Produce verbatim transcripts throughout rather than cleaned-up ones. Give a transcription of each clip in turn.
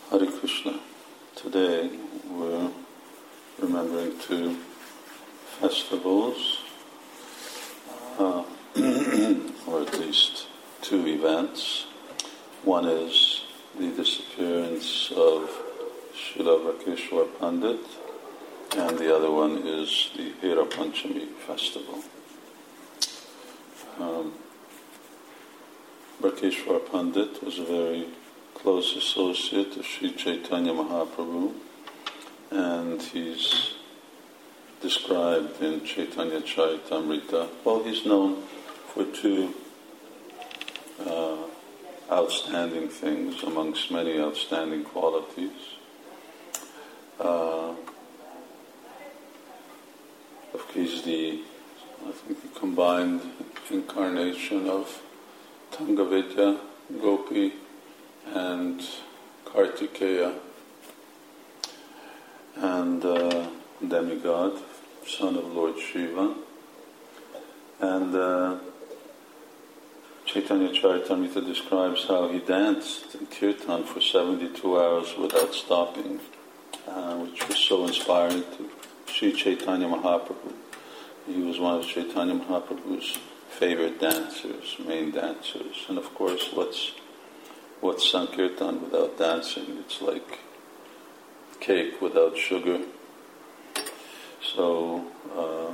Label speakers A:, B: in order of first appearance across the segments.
A: Hare Krishna. Today we're remembering two festivals, uh, or at least two events. One is the disappearance of Srila Rakeshwar Pandit, and the other one is the Hera Panchami festival. Um, Rakeshwar Pandit was a very close associate of Sri Chaitanya Mahaprabhu, and he's described in Chaitanya Charitamrita. Well, he's known for two uh, outstanding things, amongst many outstanding qualities. Uh, he's the, I think, the combined incarnation of Tangavidya, Gopi, and Kartikeya, and uh, demigod, son of Lord Shiva. And uh, Chaitanya Charitamrita describes how he danced in kirtan for seventy-two hours without stopping, uh, which was so inspiring to Sri Chaitanya Mahaprabhu. He was one of Chaitanya Mahaprabhu's favorite dancers, main dancers. And of course, what's What's Sankirtan without dancing? It's like cake without sugar. So, uh,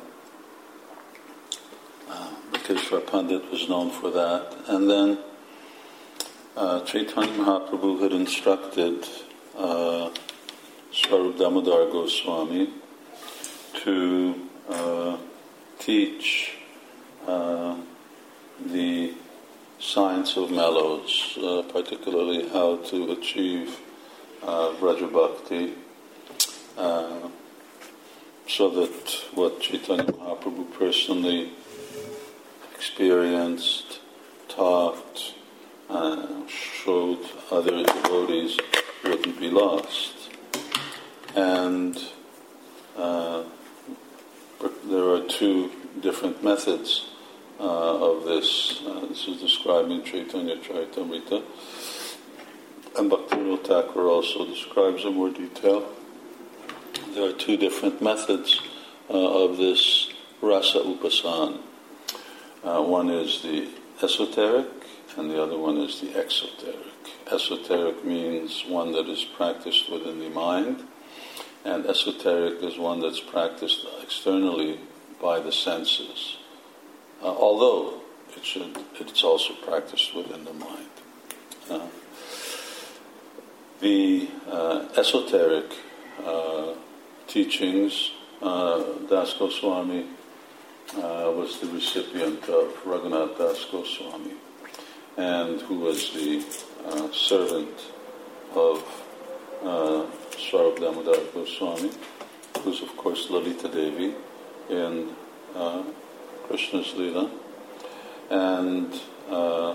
A: uh, Rakeshwar Pandit was known for that. And then uh, Chaitanya Mahaprabhu had instructed uh, Swarup Damodar Goswami to uh, teach uh, the science of mellows, uh, particularly how to achieve uh, Vraja Bhakti, uh, so that what Chaitanya Mahaprabhu personally experienced, taught, uh, showed other devotees wouldn't be lost. And uh, there are two different methods Uh, of this. Uh, this is described in Chaitanya Charitamrita, and Bhaktivinoda Thakur also describes in more detail. There are two different methods uh, of this rasa upasan. Uh, one is the esoteric, and the other one is the exoteric. Esoteric means one that is practiced within the mind, and esoteric is one that's practiced externally by the senses. Uh, although it should, it's also practiced within the mind. Uh, the uh, esoteric uh, teachings, uh, Das Goswami uh, was the recipient of Raghunath Das Goswami, and who was the uh, servant of uh, Swarup Damodar Goswami, who's of course Lalita Devi in uh, Krishna's Leela, and uh,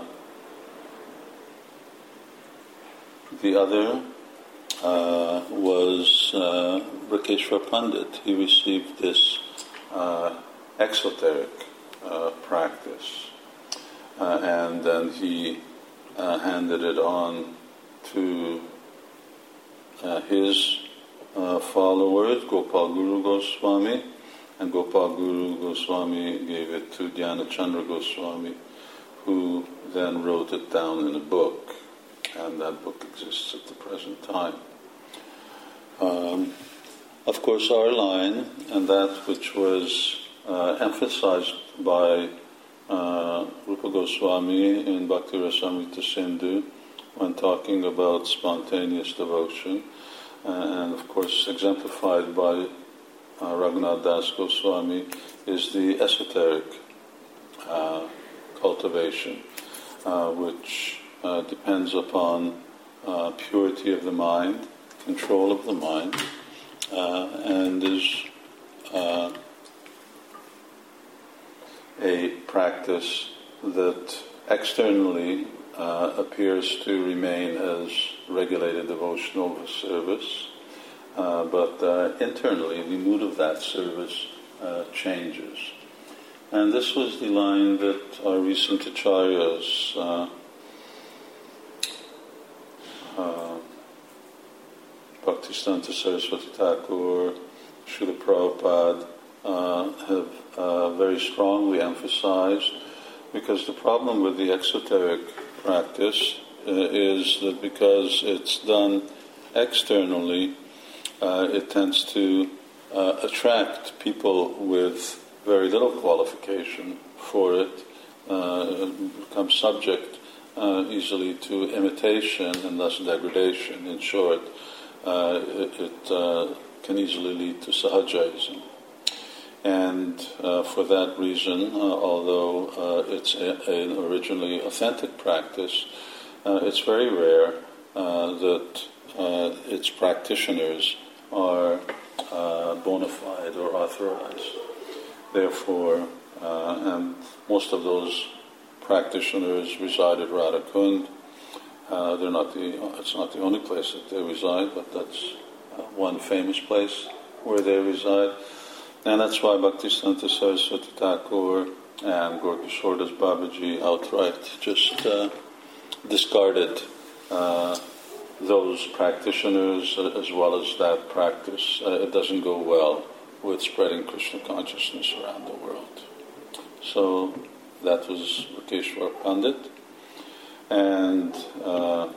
A: the other uh, was uh, Rakeshwar Pandit. He received this uh, exoteric uh, practice, uh, and then he uh, handed it on to uh, his uh, followers, Gopal Guru Goswami. And Gopal Guru Goswami gave it to Dhyana Chandra Goswami, who then wrote it down in a book, and that book exists at the present time. Um, of course, our line, and that which was uh, emphasized by uh, Rupa Goswami in Bhakti Rasamrita Sindhu when talking about spontaneous devotion, uh, and of course exemplified by Uh, Raghunath Das Goswami, is the esoteric uh, cultivation, uh, which uh, depends upon uh, purity of the mind, control of the mind, uh, and is uh, a practice that externally uh, appears to remain as regulated devotional service. Uh, but uh, internally, the mood of that service uh, changes. And this was the line that our recent acharyas uh, uh, Bhaktisiddhanta Saraswati Thakur, Srila Prabhupada uh, have uh, very strongly emphasized, because the problem with the exoteric practice uh, is that because it's done externally, uh, it tends to uh, attract people with very little qualification for it, uh, become subject uh, easily to imitation and thus degradation. In short, uh, it, it uh, can easily lead to sahajaism. And uh, for that reason, uh, although uh, it's a, an originally authentic practice, uh, it's very rare uh, that uh, its practitioners are uh, bona fide or authorized. Therefore, uh, and most of those practitioners reside at Radhakund. Uh, they're not the. It's not the only place that they reside, but that's uh, one famous place where they reside. And that's why Bhaktisiddhanta Saraswati Thakur and Gaura Das Babaji outright just uh, discarded uh, those practitioners as well as that practice. Uh, it doesn't go well with spreading Krishna consciousness around the world. So that was Rakeshwar Pandit. And uh,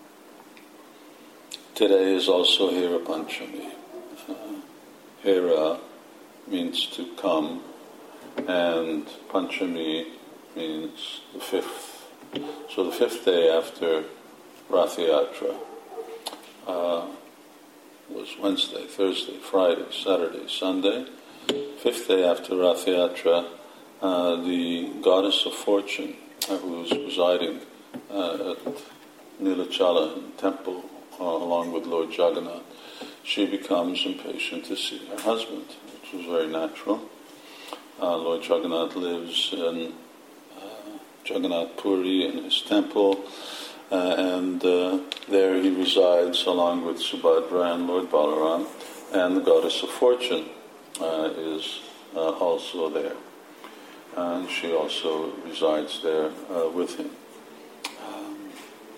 A: today is also Hera Panchami. Uh, Hera means to come, and Panchami means the fifth. So the fifth day after Rath Yatra uh, was Wednesday, Thursday, Friday, Saturday, Sunday. Fifth day after Rath Yatra, uh, the goddess of fortune, uh, who was residing uh, at Nilachala temple uh, along with Lord Jagannath, she becomes impatient to see her husband, which was very natural. Uh, Lord Jagannath lives in uh, Jagannath Puri in his temple, uh, and uh, there he resides along with Subhadra and Lord Balaram, and the goddess of fortune uh, is uh, also there. And she also resides there uh, with him. Um,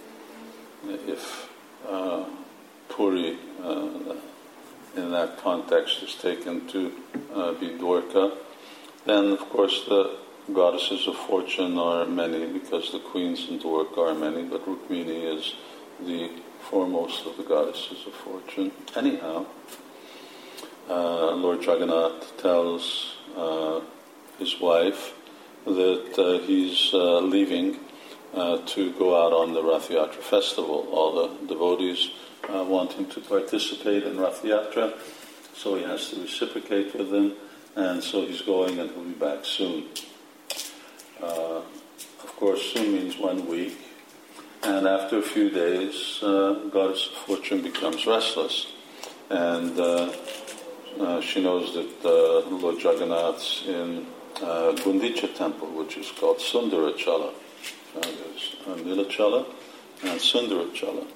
A: if uh, Puri, uh, in that context, is taken to uh, be Dwarka, then of course the goddesses of fortune are many, because the queens in Dwarka are many, but Rukmini is the foremost of the goddesses of fortune. Anyhow, uh, Lord Jagannath tells uh, his wife that uh, he's uh, leaving uh, to go out on the Rath Yatra festival. All the devotees uh, want him to participate in Rath Yatra, so he has to reciprocate with them, and so he's going and he'll be back soon. Uh, of course, soon means one week, and after a few days, uh, Goddess of Fortune becomes restless, and uh, uh, she knows that uh, Lord Jagannath's in uh, Gundicha temple, which is called Sundarachala. Uh, there's uh, Nilachala and Sundarachala.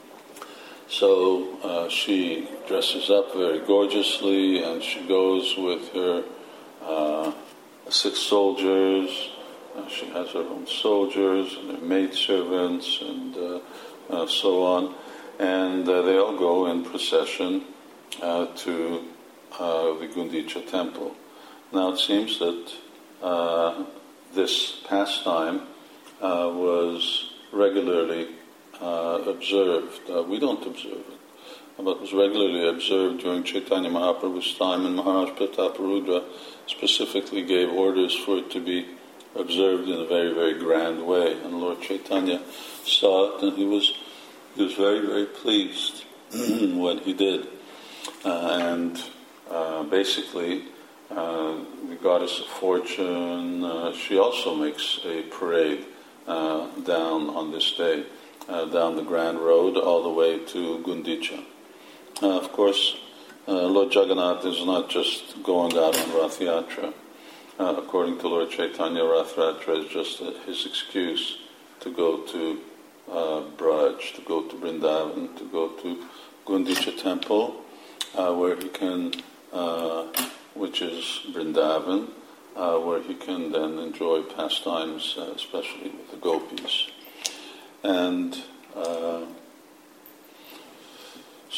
A: So uh, she dresses up very gorgeously, and she goes with her uh, six soldiers. Uh, she has her own soldiers and her maidservants and uh, uh, so on. And uh, they all go in procession uh, to uh, the Gundicha temple. Now it seems that uh, this pastime uh, was regularly uh, observed. Uh, we don't observe it, but was regularly observed during Chaitanya Mahaprabhu's time, and Maharaj Prataparudra specifically gave orders for it to be observed in a very, very grand way. And Lord Chaitanya saw it, and he was he was very, very pleased when he did. Uh, and uh, basically, uh, the goddess of fortune, uh, she also makes a parade uh, down on this day, uh, down the Grand Road, all the way to Gundicha. Uh, of course, uh, Lord Jagannath is not just going out on Rath Yatra. Uh, according to Lord Chaitanya, Rath Yatra is just uh, his excuse to go to uh, Braj, to go to Vrindavan, to go to Gundicha temple, uh, where he can, uh, which is Vrindavan, uh, where he can then enjoy pastimes, uh, especially with the gopis. And uh,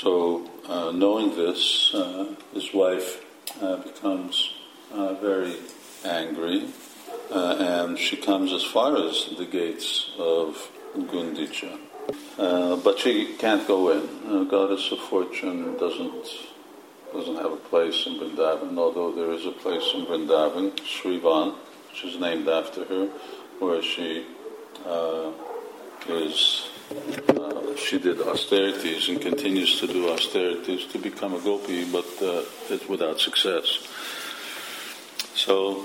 A: so uh, knowing this, uh, his wife uh, becomes uh, very angry, uh, and she comes as far as the gates of Gundicha. Uh, but she can't go in. Uh, Goddess of Fortune doesn't doesn't have a place in Vrindavan, although there is a place in Vrindavan, Srivan, which is named after her, where she uh, is. Uh, she did austerities and continues to do austerities to become a gopi, but uh, it's without success. So,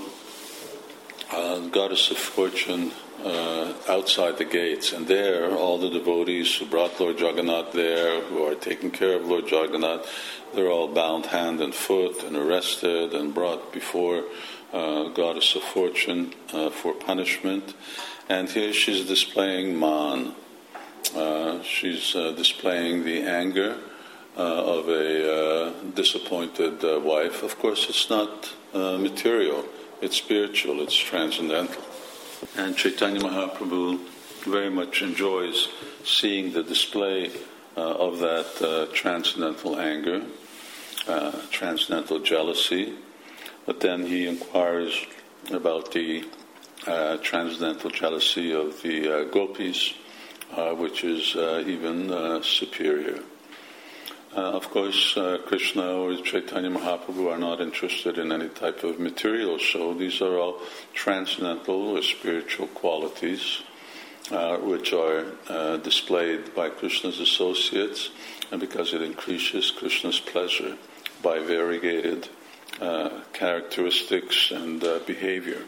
A: uh, Goddess of Fortune uh, outside the gates, and there all the devotees who brought Lord Jagannath there, who are taking care of Lord Jagannath, they're all bound hand and foot and arrested and brought before uh, Goddess of Fortune uh, for punishment. And here she's displaying man. Uh, she's uh, displaying the anger uh, of a uh, disappointed uh, wife. Of course, it's not uh, material, it's spiritual, it's transcendental. And Chaitanya Mahaprabhu very much enjoys seeing the display uh, of that uh, transcendental anger, uh, transcendental jealousy. But then he inquires about the uh, transcendental jealousy of the uh, gopis, uh, which is uh, even uh, superior. Uh, of course, uh, Krishna or Chaitanya Mahaprabhu are not interested in any type of material show. These are all transcendental or spiritual qualities uh, which are uh, displayed by Krishna's associates, and because it increases Krishna's pleasure by variegated uh, characteristics and uh, behavior.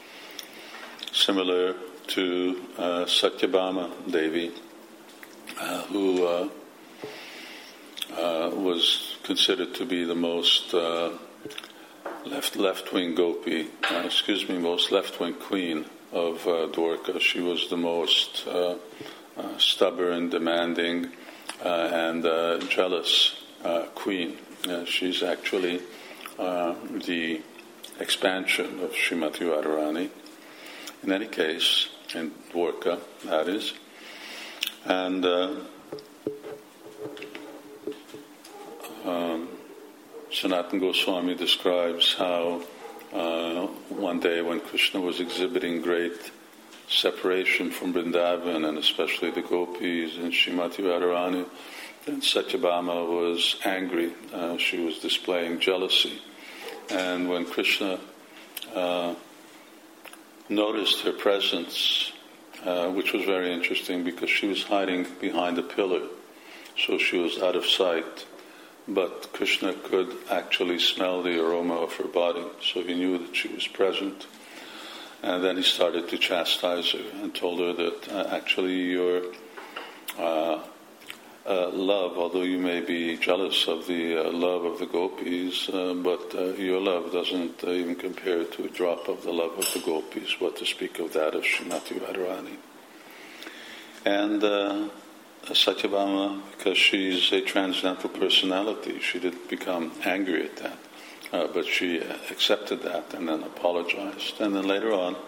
A: Similar to uh, Satyabhama Devi, uh, who uh, Uh, was considered to be the most uh, left left-wing gopi, uh, excuse me, most left-wing queen of uh, Dwarka. She was the most uh, uh, stubborn, demanding, uh, and uh, jealous uh, queen. Uh, she's actually uh, the expansion of Srimati Radharani. In any case, in Dwarka, that is. And uh, Um, Sanatana Goswami describes how uh, one day when Krishna was exhibiting great separation from Vrindavan, and especially the gopis and Srimati Radharani, then Satyabhama was angry. Uh, she was displaying jealousy. And when Krishna uh, noticed her presence, uh, which was very interesting because she was hiding behind a pillar, so she was out of sight. But Krishna could actually smell the aroma of her body, so he knew that she was present. And then he started to chastise her and told her that uh, actually your uh, uh, love, although you may be jealous of the uh, love of the gopis, uh, but uh, your love doesn't uh, even compare to a drop of the love of the gopis, what to speak of that of Srimati Radharani. And Uh, Satyabhama, because she's a transcendental personality, she didn't become angry at that, uh, but she accepted that and then apologized. And then later on,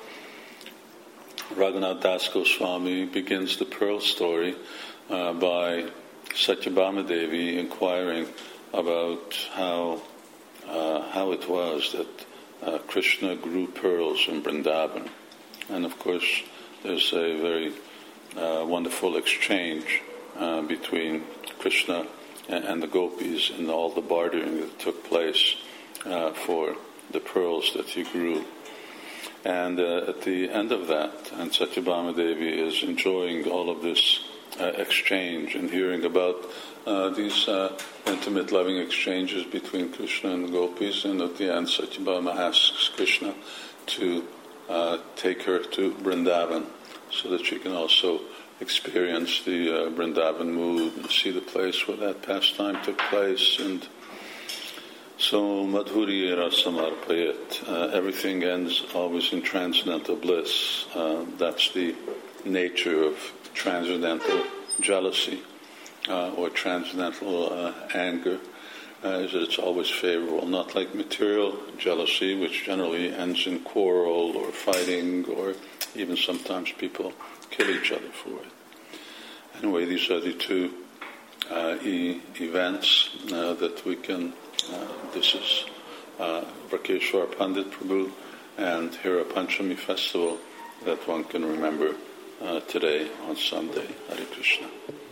A: Raghunath Das Goswami begins the pearl story uh, by Satyabhama Devi inquiring about how uh, how it was that uh, Krishna grew pearls in Vrindavan. And of course, there's a very uh, wonderful exchange Uh, between Krishna and, and the gopis and all the bartering that took place uh, for the pearls that he grew. And uh, at the end of that, and Satyabhama Devi is enjoying all of this uh, exchange and hearing about uh, these uh, intimate, loving exchanges between Krishna and the gopis, and at the end Satyabhama asks Krishna to uh, take her to Vrindavan so that she can also experience the uh, Vrindavan mood and see the place where that pastime took place. And so Madhuri Rasamarpayat, uh, everything ends always in transcendental bliss. Uh, that's the nature of transcendental jealousy uh, or transcendental uh, anger, uh, is that it's always favorable, not like material jealousy, which generally ends in quarrel or fighting, or even sometimes people kill each other for it. Anyway, these are the two uh, e- events uh, that we can, uh, this is uh, Vrakeshwar Pandit Prabhu and Hira Panchami festival that one can remember uh, today on Sunday. Hare Krishna.